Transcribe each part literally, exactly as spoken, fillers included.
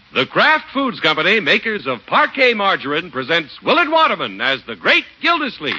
The Kraft Foods Company, makers of Parquet Margarine, presents Willard Waterman as the Great Gildersleeve.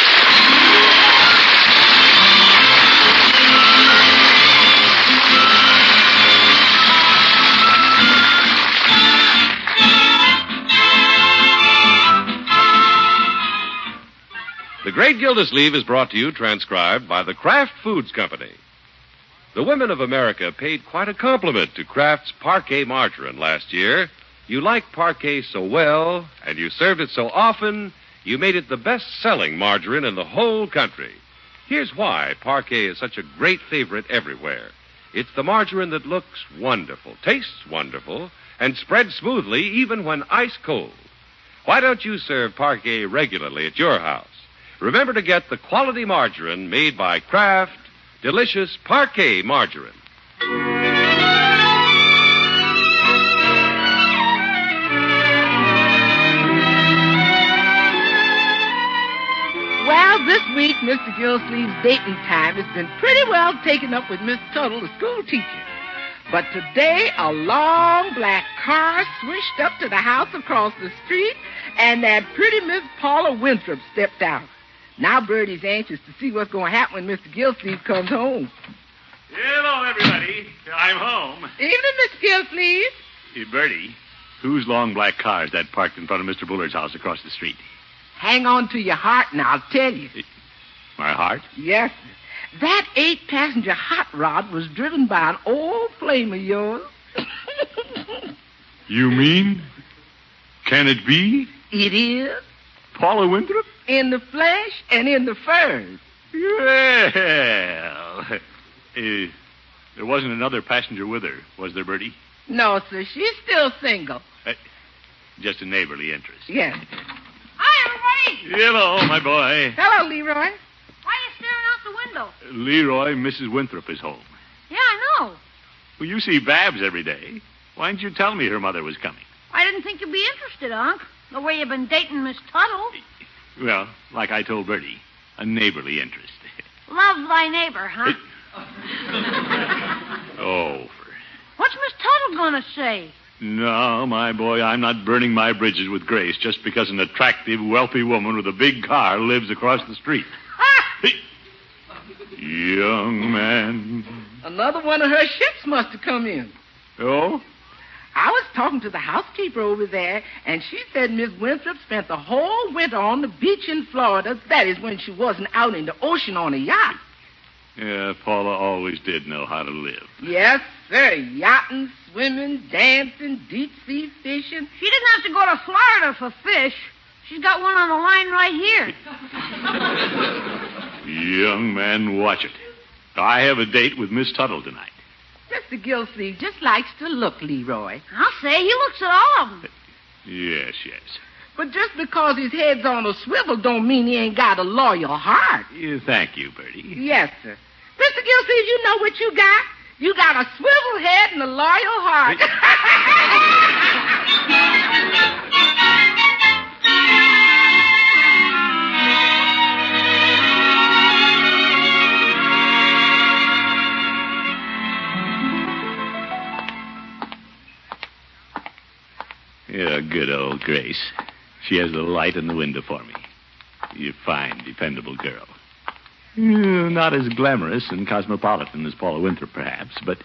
The Great Gildersleeve is brought to you, transcribed by the Kraft Foods Company. The women of America paid quite a compliment to Kraft's Parquet Margarine last year. You liked Parquet so well, and you served it so often, you made it the best-selling margarine in the whole country. Here's why Parquet is such a great favorite everywhere. It's the margarine that looks wonderful, tastes wonderful, and spreads smoothly even when ice cold. Why don't you serve Parquet regularly at your house? Remember to get the quality margarine made by Kraft, delicious Parquet Margarine. Well, this week, Mister Gildersleeve's dating time has been pretty well taken up with Miss Tuttle, the school teacher. But today, a long black car swished up to the house across the street, and that pretty Miss Paula Winthrop stepped out. Now Bertie's anxious to see what's going to happen when Mister Gildersleeve comes home. Hello, everybody. I'm home. Evening, Mister Gildersleeve. Hey, Bertie, whose long black car is that parked in front of Mister Bullard's house across the street? Hang on to your heart, and I'll tell you. My heart? Yes, sir. That eight-passenger hot rod was driven by an old flame of yours. You mean? Can it be? It is. Paula Winthrop? In the flesh and in the furs. Well, uh, there wasn't another passenger with her, was there, Bertie? No, sir. She's still single. Uh, just a neighborly interest. Yes. Hi, everybody. Hello, my boy. Hello, Leroy. Why are you staring out the window? Leroy, Missus Winthrop is home. Yeah, I know. Well, you see Babs every day. Why didn't you tell me her mother was coming? I didn't think you'd be interested, Unc. The way you've been dating Miss Tuttle. Well, like I told Bertie, a neighborly interest. Love thy neighbor, huh? Oh, for... What's Miss Tuttle gonna say? No, my boy, I'm not burning my bridges with Grace just because an attractive, wealthy woman with a big car lives across the street. Young man. Another one of her ships must have come in. Oh? I was talking to the housekeeper over there, and she said Miss Winthrop spent the whole winter on the beach in Florida. That is when she wasn't out in the ocean on a yacht. Yeah, Paula always did know how to live. Yes, sir. Yachting, swimming, dancing, deep-sea fishing. She didn't have to go to Florida for fish. She's got one on the line right here. Young man, watch it. I have a date with Miss Tuttle tonight. Mister Gildersleeve just likes to look, Leroy. I'll say he looks at all of them. Yes, yes. But just because his head's on a swivel don't mean he ain't got a loyal heart. Yeah, thank you, Bertie. Yes, sir. Mister Gildersleeve, you know what you got? You got a swivel head and a loyal heart. Yeah, good old Grace. She has a light in the window for me. You fine, dependable girl. Mm, not as glamorous and cosmopolitan as Paula Winthrop, perhaps, but...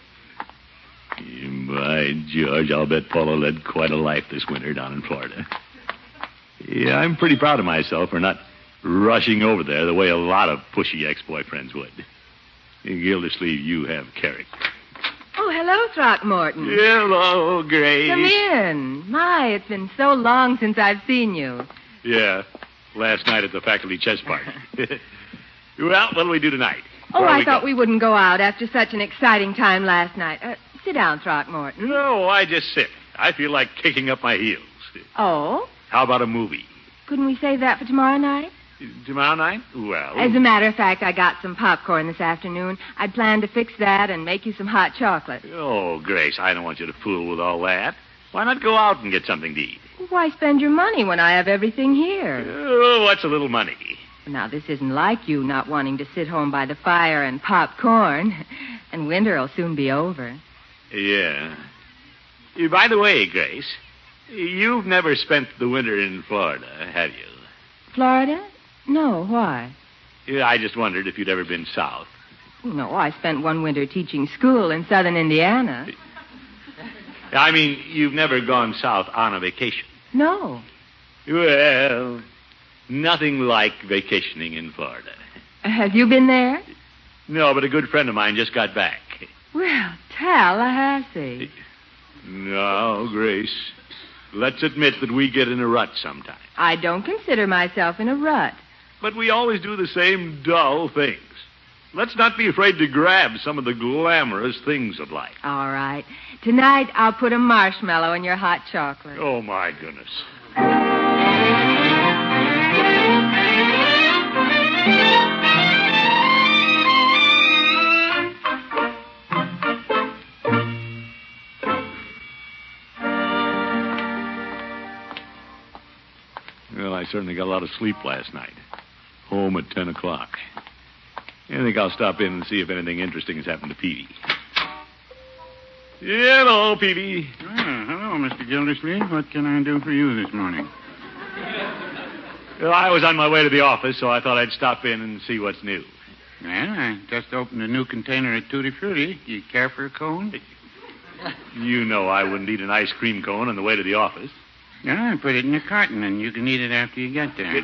By George, I'll bet Paula led quite a life this winter down in Florida. Yeah, I'm pretty proud of myself for not rushing over there the way a lot of pushy ex-boyfriends would. Gildersleeve, you have character. Oh, hello, Throckmorton. Hello, Grace. Come in. My, it's been so long since I've seen you. Yeah, last night at the faculty chess party. Well, what'll we do tonight? Oh, Where I we thought go? we wouldn't go out after such an exciting time last night. Uh, sit down, Throckmorton. No, I just sit. I feel like kicking up my heels. Oh? How about a movie? Couldn't we save that for tomorrow night? Tomorrow night? Well... As a matter of fact, I got some popcorn this afternoon. I'd planned to fix that and make you some hot chocolate. Oh, Grace, I don't want you to fool with all that. Why not go out and get something to eat? Why spend your money when I have everything here? Oh, what's a little money? Now, this isn't like you not wanting to sit home by the fire and popcorn. And winter will soon be over. Yeah. Uh, By the way, Grace, you've never spent the winter in Florida, have you? Florida? No, why? Yeah, I just wondered if you'd ever been south. No, I spent one winter teaching school in southern Indiana. I mean, you've never gone south on a vacation. No. Well, nothing like vacationing in Florida. Have you been there? No, but a good friend of mine just got back. Well, Tallahassee. No, Grace. Let's admit that we get in a rut sometimes. I don't consider myself in a rut. But we always do the same dull things. Let's not be afraid to grab some of the glamorous things of life. All right. Tonight, I'll put a marshmallow in your hot chocolate. Oh, my goodness. Well, I certainly got a lot of sleep last night. Home at ten o'clock. I think I'll stop in and see if anything interesting has happened to Peavy. Hello, Peavy. Ah, hello, Mister Gildersleeve. What can I do for you this morning? Well, I was on my way to the office, so I thought I'd stop in and see what's new. Well, I just opened a new container at Tutti Frutti. You care for a cone? You know I wouldn't eat an ice cream cone on the way to the office. Yeah, I put it in a carton, and you can eat it after you get there.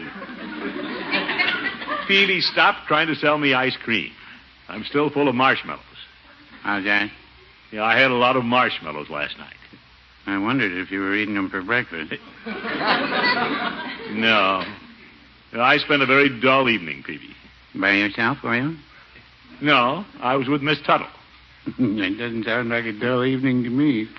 Peavy, stop trying to sell me ice cream. I'm still full of marshmallows. How's that? Yeah, I had a lot of marshmallows last night. I wondered if you were eating them for breakfast. No. I spent a very dull evening, Peavy. By yourself, were you? No, I was with Miss Tuttle. That doesn't sound like a dull evening to me.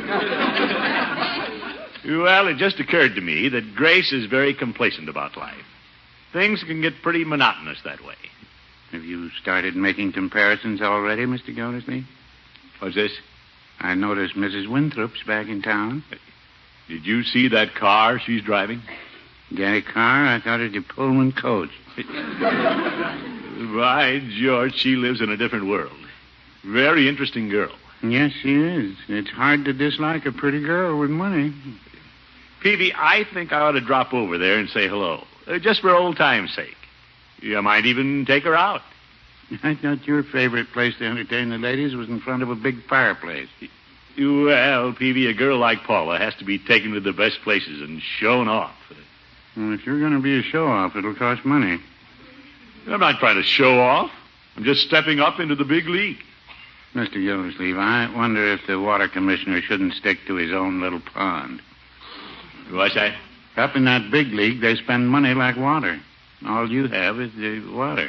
Well, it just occurred to me that Grace is very complacent about life. Things can get pretty monotonous that way. Have you started making comparisons already, Mister Gildersleeve? What's this? I noticed Missus Winthrop's back in town. Did you see that car she's driving? Get a car? I thought it was a Pullman coach. By George, she lives in a different world. Very interesting girl. Yes, she is. It's hard to dislike a pretty girl with money. Peavy, I think I ought to drop over there and say hello. Uh, just for old time's sake. You might even take her out. I thought your favorite place to entertain the ladies was in front of a big fireplace. Well, Peavy, a girl like Paula has to be taken to the best places and shown off. Well, if you're going to be a show-off, it'll cost money. I'm not trying to show off. I'm just stepping up into the big league. Mister Gildersleeve, I wonder if the water commissioner shouldn't stick to his own little pond. What's that? Up in that big league, they spend money like water. All you have is the water.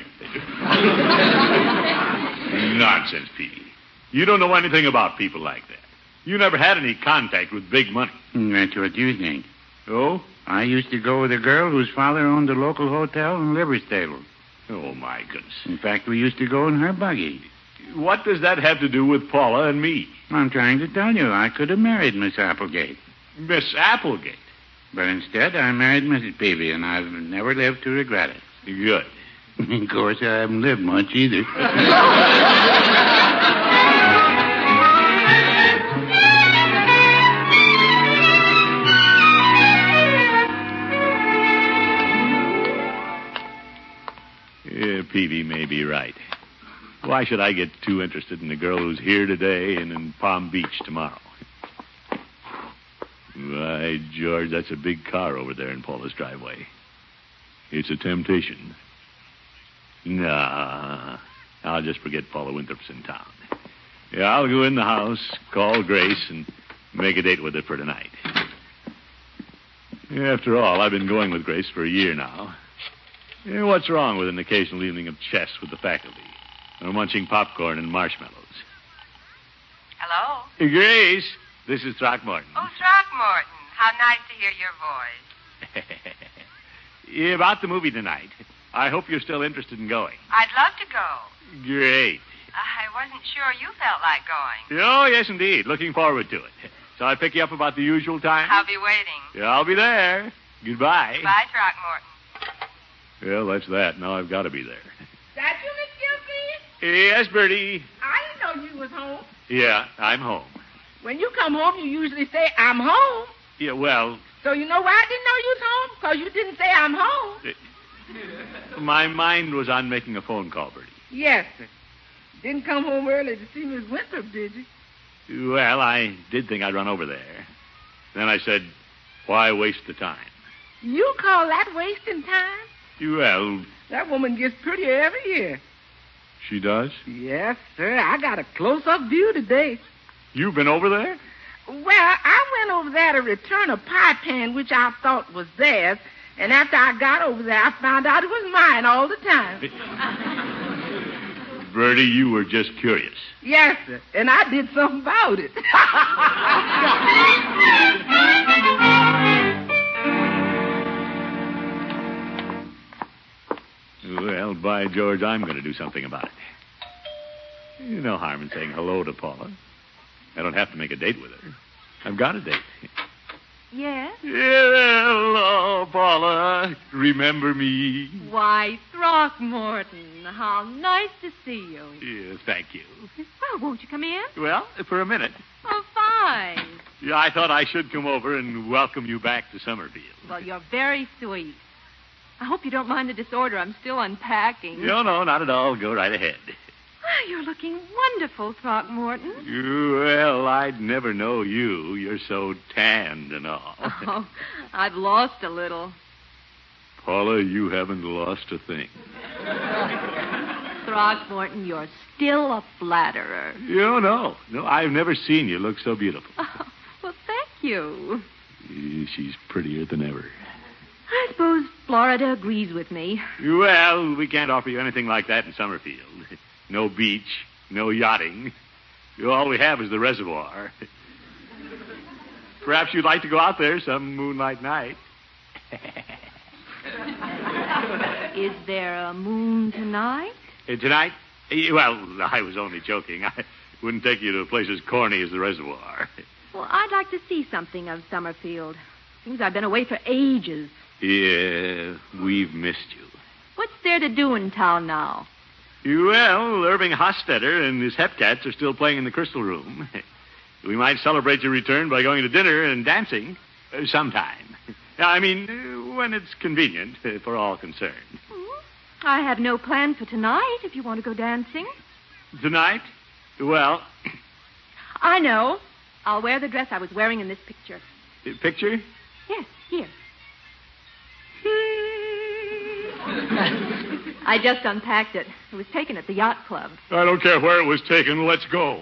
Nonsense, Peavy. You don't know anything about people like that. You never had any contact with big money. That's what you think. Oh? I used to go with a girl whose father owned a local hotel and livery stable. Oh, my goodness. In fact, we used to go in her buggy. What does that have to do with Paula and me? I'm trying to tell you, I could have married Miss Applegate. Miss Applegate? But instead, I married Missus Peavy, and I've never lived to regret it. Good. Of course, I haven't lived much either. Yeah, Peavy may be right. Why should I get too interested in a girl who's here today and in Palm Beach tomorrow? Why, George, that's a big car over there in Paula's driveway. It's a temptation. Nah, I'll just forget Paula Winthrop's in town. Yeah, I'll go in the house, call Grace, and make a date with her for tonight. After all, I've been going with Grace for a year now. Yeah, what's wrong with an occasional evening of chess with the faculty? Or munching popcorn and marshmallows? Hello? Hey, Grace, this is Throckmorton. Oh, Throckmorton. How nice to hear your voice. Yeah, about the movie tonight. I hope you're still interested in going. I'd love to go. Great. I wasn't sure you felt like going. Oh, yes, indeed. Looking forward to it. Shall I pick you up about the usual time? I'll be waiting. Yeah, I'll be there. Goodbye. Bye, Throckmorton. Well, that's that. Now I've got to be there. That you, Miss Gilsleeve? Yes, Bertie. I didn't know you was home. Yeah, I'm home. When you come home, you usually say, I'm home. Yeah, well, So you know why I didn't know you was home? Because you didn't say I'm home. my mind was on making a phone call, Bertie. Yes, sir. Didn't come home early to see Miss Winthrop, did you? Well, I did think I'd run over there. Then I said, why waste the time? You call that wasting time? Well, That woman gets prettier every year. she does? Yes, sir. I got a close-up view today. You've been over there? Well, I went over there to return a pie pan which I thought was theirs, and after I got over there, I found out it was mine all the time. Bertie, you were just curious. Yes, sir, and I did something about it. Well, by George, I'm going to do something about it. You no harm in saying hello to Paula. I don't have to make a date with her. I've got a date. Yes? Hello, Paula. Remember me? Why, Throckmorton, how nice to see you. Yes, thank you. Well, won't you come in? Well, for a minute. Oh, fine. Yeah, I thought I should come over and welcome you back to Summerfield. Well, you're very sweet. I hope you don't mind the disorder. I'm still unpacking. No, no, not at all. Go right ahead. Oh, you're looking wonderful, Throckmorton. Well, I'd never know you. You're so tanned and all. Oh, I've lost a little. Paula, you haven't lost a thing. Throckmorton, you're still a flatterer. You no, no, I've never seen you look so beautiful. Oh, well, thank you. Eh, She's prettier than ever. I suppose Florida agrees with me. Well, we can't offer you anything like that in Summerfield. No beach, no yachting. All we have is the reservoir. Perhaps you'd like to go out there some moonlight night. Is there a moon tonight? Eh, Tonight? Eh, Well, I was only joking. I wouldn't take you to a place as corny as the reservoir. Well, I'd like to see something of Summerfield. Seems I've been away for ages. Yeah, we've missed you. What's there to do in town now? Well, Irving Hostetter and his Hepcats are still playing in the Crystal Room. We might celebrate your return by going to dinner and dancing uh, sometime. I mean, uh, when it's convenient uh, for all concerned. Hmm? I have no plan for tonight, if you want to go dancing. Tonight? Well, I know. I'll wear the dress I was wearing in this picture. uh, picture? Yes, here. I just unpacked it. It was taken at the yacht club. I don't care where it was taken. Let's go.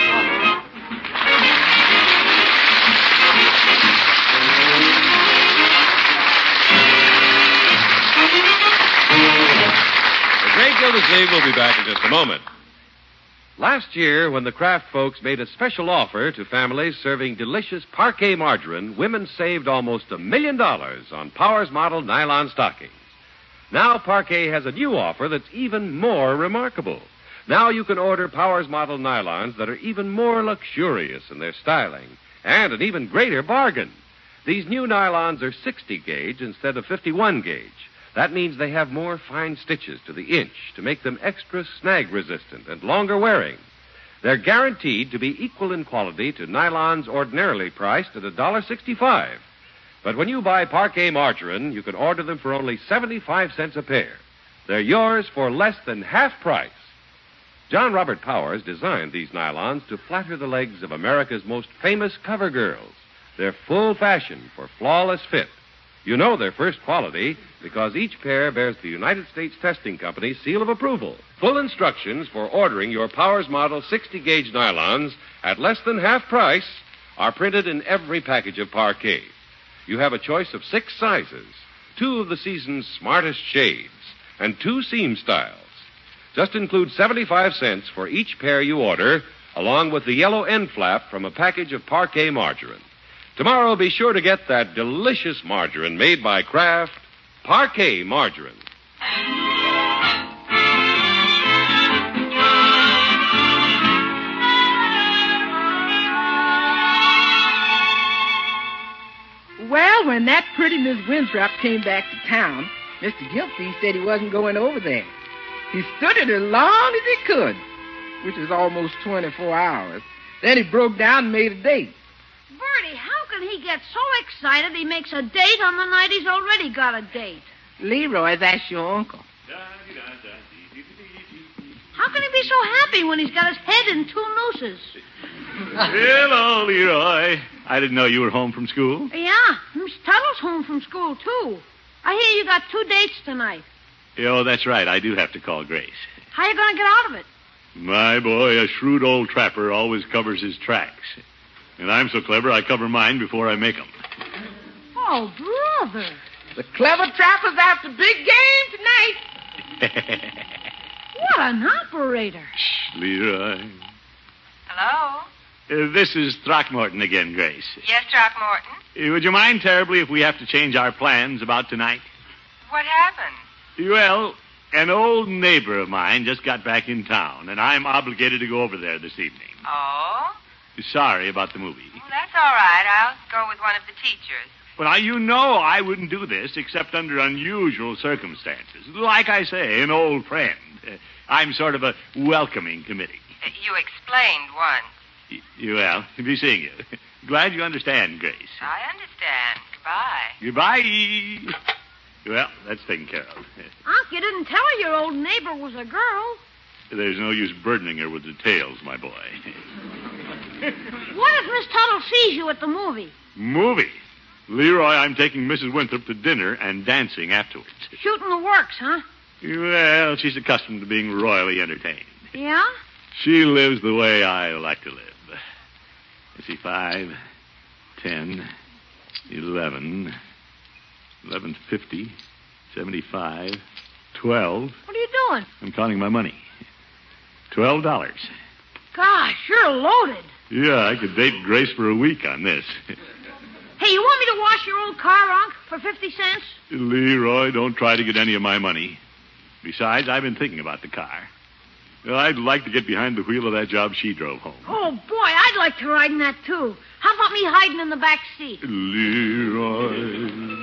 The Great Gildersleeve will be back in just a moment. Last year, when the Kraft folks made a special offer to families serving delicious Parquet margarine, women saved almost a million dollars on Powers Model nylon stockings. Now Parquet has a new offer that's even more remarkable. Now you can order Powers Model nylons that are even more luxurious in their styling and an even greater bargain. These new nylons are sixty gauge instead of fifty-one gauge. That means they have more fine stitches to the inch to make them extra snag resistant and longer wearing. They're guaranteed to be equal in quality to nylons ordinarily priced at one dollar sixty-five. But when you buy Parquet margarine, you can order them for only seventy-five cents a pair. They're yours for less than half price. John Robert Powers designed these nylons to flatter the legs of America's most famous cover girls. They're full fashion for flawless fit. You know they're first quality because each pair bears the United States Testing Company's seal of approval. Full instructions for ordering your Powers Model sixty gauge nylons at less than half price are printed in every package of Parquet. You have a choice of six sizes, two of the season's smartest shades, and two seam styles. Just include seventy-five cents for each pair you order, along with the yellow end flap from a package of Parquet margarine. Tomorrow, be sure to get that delicious margarine made by Kraft, Parquet margarine. Well, when that pretty Miss Winthrop came back to town, Mister Gilsey said he wasn't going over there. He stood it as long as he could, which is almost twenty-four hours, Then he broke down and made a date. Bertie, how can he get so excited he makes a date on the night he's already got a date? Leroy, that's your uncle. How can he be so happy when he's got his head in two nooses? Hello, Leroy. I didn't know you were home from school. Yeah, Miss Tuttle's home from school, too. I hear you got two dates tonight. Oh, that's right. I do have to call Grace. How you going to get out of it? My boy, a shrewd old trapper always covers his tracks. And I'm so clever, I cover mine before I make them. Oh, brother. The clever trapper's after big game tonight. What an operator. Shh, Leroy. Hello? Uh, this is Throckmorton again, Grace. Yes, Throckmorton? Uh, would you mind terribly if we have to change our plans about tonight? What happened? Well, an old neighbor of mine just got back in town, and I'm obligated to go over there this evening. Oh? Sorry about the movie. Well, that's all right. I'll go with one of the teachers. Well, now, you know I wouldn't do this except under unusual circumstances. Like I say, an old friend. Uh, I'm sort of a welcoming committee. Uh, you explained once. Y- well, be seeing you. Glad you understand, Grace. I understand. Goodbye. Goodbye. Well, that's taken care of. Unc, you didn't tell her your old neighbor was a girl. There's no use burdening her with details, my boy. What if Miss Tuttle sees you at the movie? Movie? Leroy, I'm taking Missus Winthrop to dinner and dancing afterwards. Shooting the works, huh? Well, she's accustomed to being royally entertained. Yeah? She lives the way I like to live. Let's see, five, ten, eleven, eleven fifty, seventy-five, twelve. What are you doing? I'm counting my money. Twelve dollars. Gosh, you're loaded. Yeah, I could date Grace for a week on this. Hey, you want me to wash your old car, Unc, for fifty cents? Leroy, don't try to get any of my money. Besides, I've been thinking about the car. Well, I'd like to get behind the wheel of that job she drove home. Oh, boy, I'd like to ride in that, too. How about me hiding in the back seat? Leroy.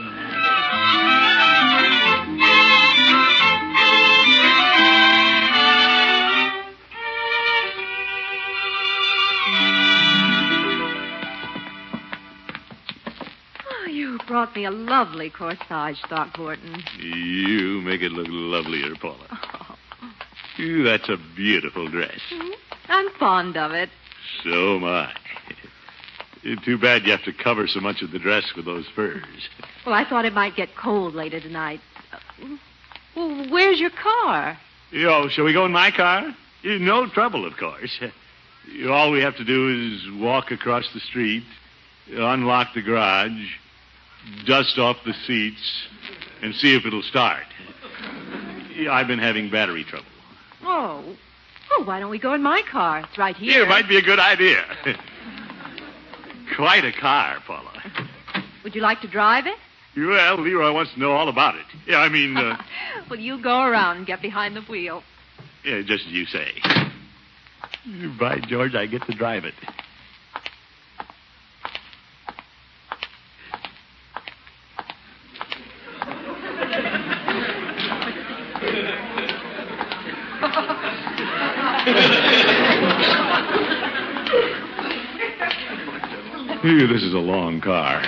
You brought me a lovely corsage, Throckmorton. You make it look lovelier, Paula. Oh. Ooh, that's a beautiful dress. I'm fond of it. So am I. Too bad you have to cover so much of the dress with those furs. Well, I thought it might get cold later tonight. Uh, well, where's your car? Yo, shall we go in my car? No trouble, of course. All we have to do is walk across the street, unlock the garage, dust off the seats, and see if it'll start. I've been having battery trouble. Oh. Well, why don't we go in my car? It's right here. Yeah, it might be a good idea. Quite a car, Paula. Would you like to drive it? Well, Leroy wants to know all about it. Yeah, I mean... Uh... Well, you go around and get behind the wheel. Yeah, just as you say. By George, I get to drive it. Ew, this is a long car.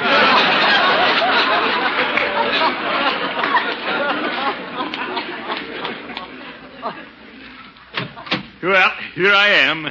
Well, here I am.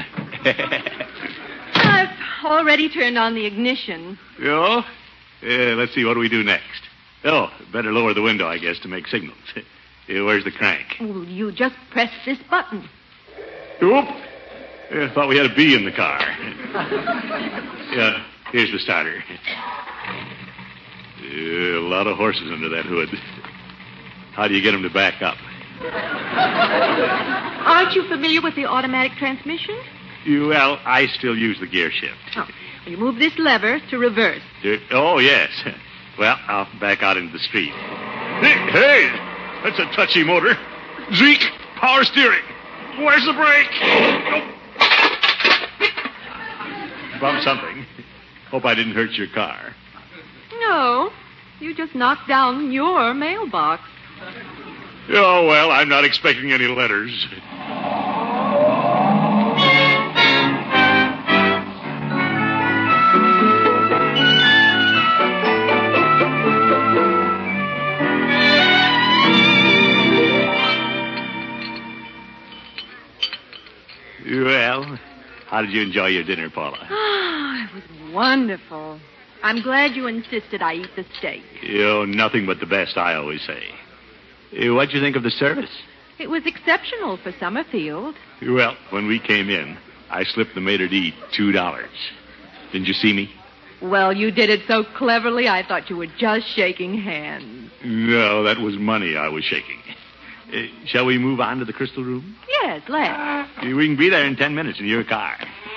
I've already turned on the ignition. Oh? Uh, let's see, what do we do next? Oh, better lower the window, I guess, to make signals. Uh, where's the crank? Well, you just press this button. Oop. I thought we had a bee in the car. Yeah, here's the starter. Yeah, a lot of horses under that hood. How do you get them to back up? Aren't you familiar with the automatic transmission? You, well, I still use the gear shift. Oh, well, you move this lever to reverse. Uh, oh, yes. Well, I'll back out into the street. Hey, hey, that's a touchy motor. Zeke, power steering. Where's the brake? Oh. Bump something. Hope I didn't hurt your car. No, you just knocked down your mailbox. Oh, well, I'm not expecting any letters. How did you enjoy your dinner, Paula? Oh, it was wonderful. I'm glad you insisted I eat the steak. You know, nothing but the best, I always say. Uh, What'd you think of the service? It was exceptional for Summerfield. Well, when we came in, I slipped the maitre d' two dollars. Didn't you see me? Well, you did it so cleverly, I thought you were just shaking hands. No, that was money I was shaking. Uh, shall we move on to the crystal room? Yes, let's. Uh, we can be there in ten minutes in your car.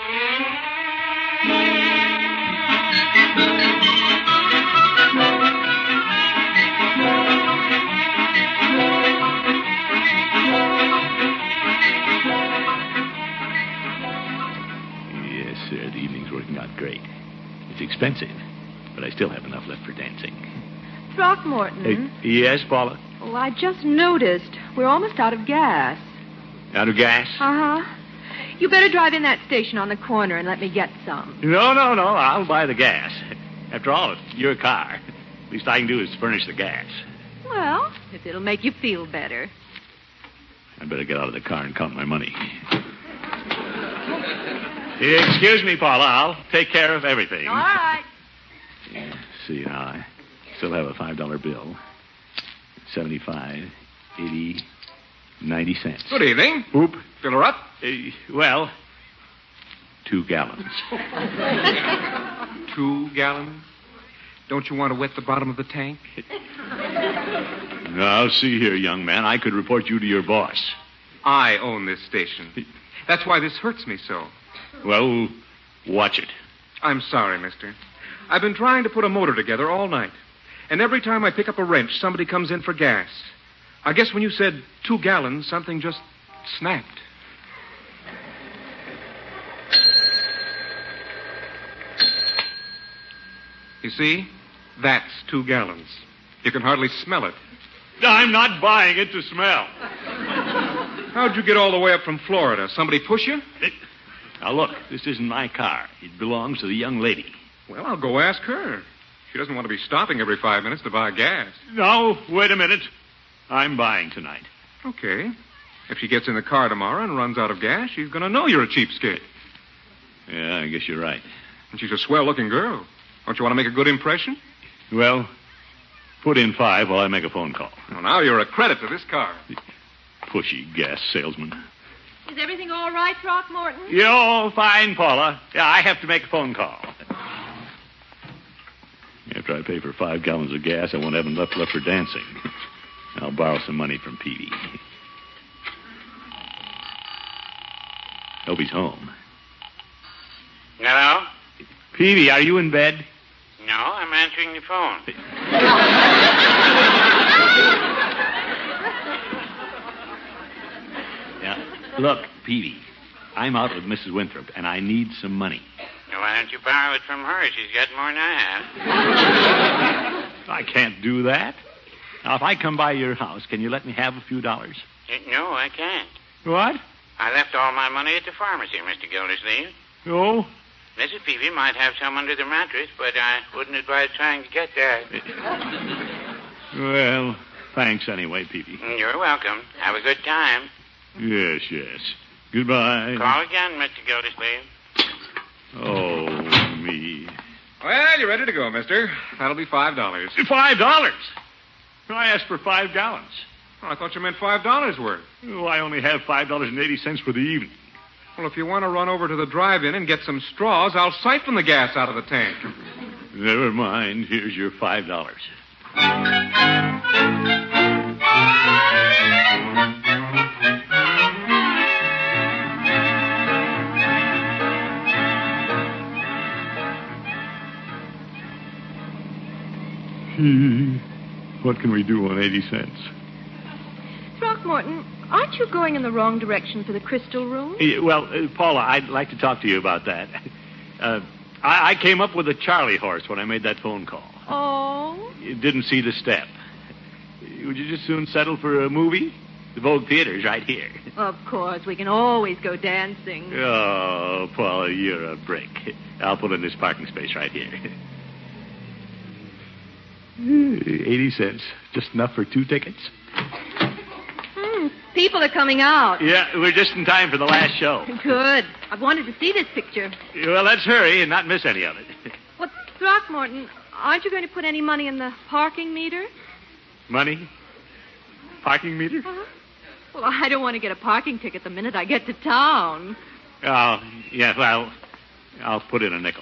Yes, sir, the evening's working out great. It's expensive, but I still have enough left for dancing. Throckmorton. Uh, yes, Paula? Oh, I just noticed. We're almost out of gas. Out of gas? Uh-huh. You better drive in that station on the corner and let me get some. No, no, no. I'll buy the gas. After all, it's your car. Least I can do is furnish the gas. Well, if it'll make you feel better. I'd better get out of the car and count my money. Excuse me, Paula. I'll take care of everything. All right. Yeah, see, now, I still have a five dollar bill. seventy-five, eighty, ninety cents. Good evening. Oop. Fill her up? Uh, well, two gallons. Two gallons? Don't you want to wet the bottom of the tank? Now, see here, young man. I could report you to your boss. I own this station. That's why this hurts me so. Well, watch it. I'm sorry, mister. I've been trying to put a motor together all night. And every time I pick up a wrench, somebody comes in for gas. I guess when you said two gallons, something just snapped. You see? That's two gallons. You can hardly smell it. I'm not buying it to smell. How'd you get all the way up from Florida? Somebody push you? It, now, look, this isn't my car. It belongs to the young lady. Well, I'll go ask her. She doesn't want to be stopping every five minutes to buy gas. No, wait a minute. I'm buying tonight. Okay. If she gets in the car tomorrow and runs out of gas, she's going to know you're a cheapskate. Yeah, I guess you're right. And she's a swell-looking girl. Don't you want to make a good impression? Well, put in five while I make a phone call. Well, now you're a credit to this car. Pushy gas salesman. Is everything all right, Throckmorton? You're fine, Paula. Yeah, I have to make a phone call. After I pay for five gallons of gas, I won't have enough left for dancing. I'll borrow some money from Petey. Hope he's home. Hello? Petey, are you in bed? No, I'm answering the phone. Yeah. Look, Petey, I'm out with Missus Winthrop, and I need some money. Now, why don't you borrow it from her? She's got more than I have. I can't do that. Now, if I come by your house, can you let me have a few dollars? Uh, No, I can't. What? I left all my money at the pharmacy, Mister Gildersleeve. No? Missus Peavy might have some under the mattress, but I wouldn't advise trying to get that. Well, thanks anyway, Peavy. You're welcome. Have a good time. Yes, yes. Goodbye. Call again, Mister Gildersleeve. Oh, me. Well, you're ready to go, mister. That'll be five dollars. Five dollars? I asked for five gallons. Oh, I thought you meant five dollars worth. Oh, I only have five dollars and eighty cents for the evening. Well, if you want to run over to the drive-in and get some straws, I'll siphon the gas out of the tank. Never mind. Here's your five dollars. Hmm. What can we do on eighty cents? Throckmorton, aren't you going in the wrong direction for the crystal room? Yeah, well, uh, Paula, I'd like to talk to you about that. Uh, I, I came up with a Charlie horse when I made that phone call. Oh? You didn't see the step. Would you just soon settle for a movie? The Vogue Theater's right here. Of course, we can always go dancing. Oh, Paula, you're a brick. I'll put in this parking space right here. Eighty cents. Just enough for two tickets? Hmm, People are coming out. Yeah, we're just in time for the last show. Good. I've wanted to see this picture. Well, let's hurry and not miss any of it. Well, Throckmorton, aren't you going to put any money in the parking meter? Money? Parking meter? Uh-huh. Well, I don't want to get a parking ticket the minute I get to town. Oh, yeah, well, I'll put in a nickel.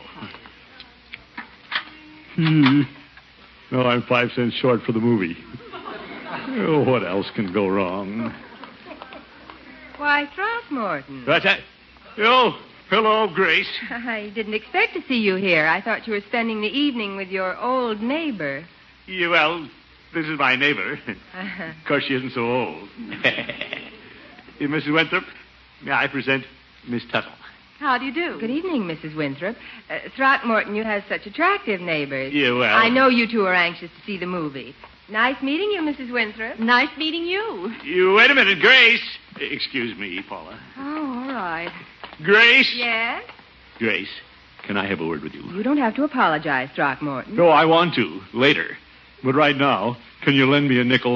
Hmm. No, I'm five cents short for the movie. Oh, what else can go wrong? Why, Throckmorton. What's that? Oh, hello, Grace. I didn't expect to see you here. I thought you were spending the evening with your old neighbor. Yeah, well, this is my neighbor. Uh-huh. Of course, she isn't so old. Hey, Missus Winthrop, may I present Miss Tuttle? How do you do? Good evening, Missus Winthrop. Uh, Throckmorton, you have such attractive neighbors. Yeah, well... I know you two are anxious to see the movie. Nice meeting you, Missus Winthrop. Nice meeting you. You wait a minute, Grace. Excuse me, Paula. Oh, all right. Grace? Yes? Grace, can I have a word with you? You don't have to apologize, Throckmorton. No, I want to, later. But right now, can you lend me a nickel?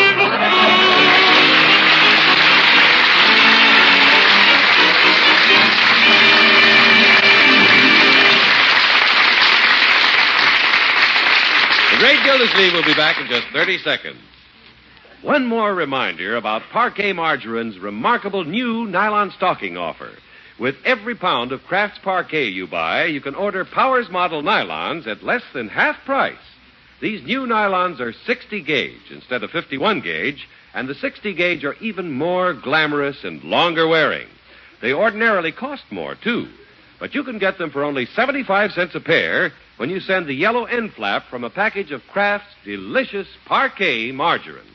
The Great Gildersleeve will be back in just thirty seconds. One more reminder about Parquet Margarine's remarkable new nylon stocking offer. With every pound of Kraft's Parquet you buy, you can order Powers model nylons at less than half price. These new nylons are sixty gauge instead of fifty-one gauge, and the sixty gauge are even more glamorous and longer wearing. They ordinarily cost more, too. But you can get them for only seventy-five cents a pair when you send the yellow end flap from a package of Kraft's delicious Parquet margarine.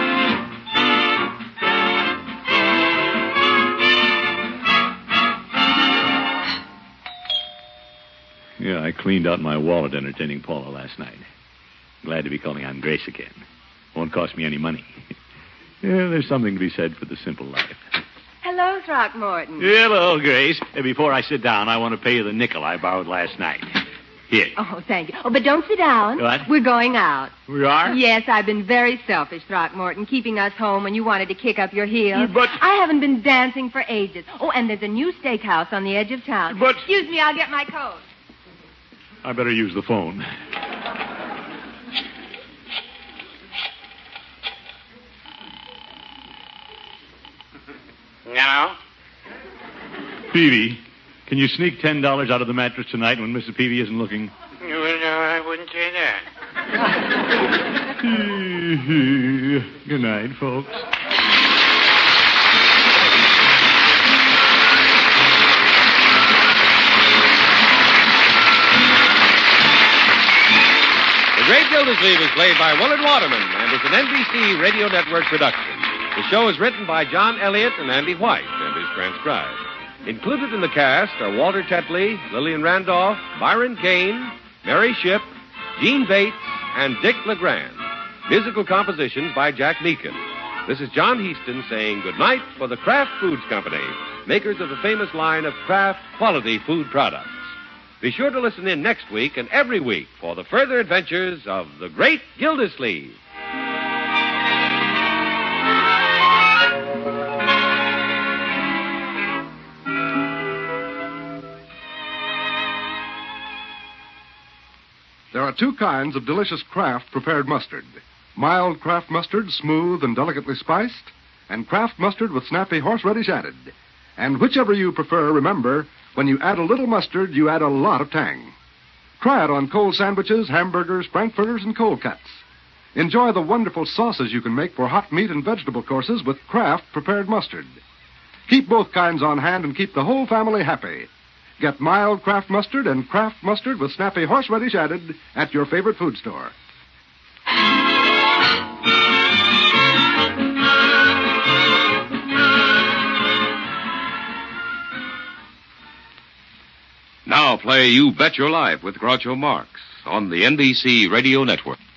Yeah, I cleaned out my wallet entertaining Paula last night. Glad to be calling on Grace again. Won't cost me any money. Yeah, there's something to be said for the simple life. Hello, Throckmorton. Hello, Grace. Hey, before I sit down, I want to pay you the nickel I borrowed last night. Here. Oh, thank you. Oh, but don't sit down. What? We're going out. We are? Yes, I've been very selfish, Throckmorton, keeping us home when you wanted to kick up your heels. But... I haven't been dancing for ages. Oh, and there's a new steakhouse on the edge of town. But... Excuse me, I'll get my coat. I better use the phone. No? Peavy, can you sneak ten dollars out of the mattress tonight when Missus Peavy isn't looking? Well, no, I wouldn't say that. Good night, folks. The Great Gildersleeve is played by Willard Waterman and is an N B C Radio Network production. The show is written by John Elliott and Andy White and is transcribed. Included in the cast are Walter Tetley, Lillian Randolph, Byron Kane, Mary Shipp, Gene Bates, and Dick LeGrand. Musical compositions by Jack Meakin. This is John Heaston saying goodnight for the Kraft Foods Company, makers of the famous line of Kraft quality food products. Be sure to listen in next week and every week for the further adventures of the Great Gildersleeve. There are two kinds of delicious Kraft prepared mustard. Mild Kraft mustard, smooth and delicately spiced, and Kraft mustard with snappy horseradish added. And whichever you prefer, remember, when you add a little mustard, you add a lot of tang. Try it on cold sandwiches, hamburgers, frankfurters, and cold cuts. Enjoy the wonderful sauces you can make for hot meat and vegetable courses with Kraft prepared mustard. Keep both kinds on hand and keep the whole family happy. Get mild Kraft mustard and Kraft mustard with snappy horseradish added at your favorite food store. Now play You Bet Your Life with Groucho Marx on the N B C Radio Network.